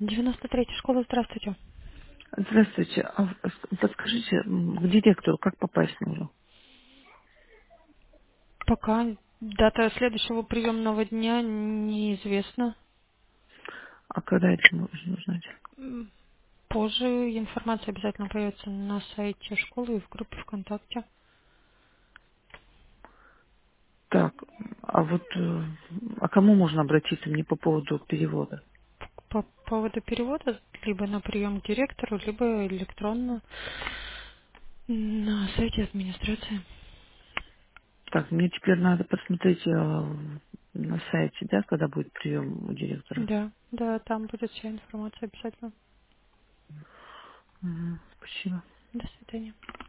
93-я школа, здравствуйте. Здравствуйте. Подскажите, к директору как попасть можно? Пока дата следующего приемного дня неизвестна. А когда это можно узнать? М, Позже информация обязательно появится на сайте школы и в группе ВКонтакте. Так, а кому можно обратиться мне по поводу перевода? По поводу перевода либо на прием к директору, либо электронно на сайте администрации. Так, мне теперь надо посмотреть на сайте, да, когда будет прием у директора. Да, да, там будет вся информация обязательно. Мгм, спасибо. До свидания.